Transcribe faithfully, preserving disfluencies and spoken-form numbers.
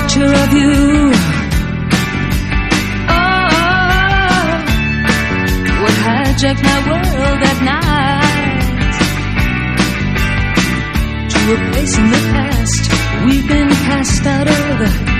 picture of you. Oh, what hijacked my world that night. To a place in the past we've been cast out of.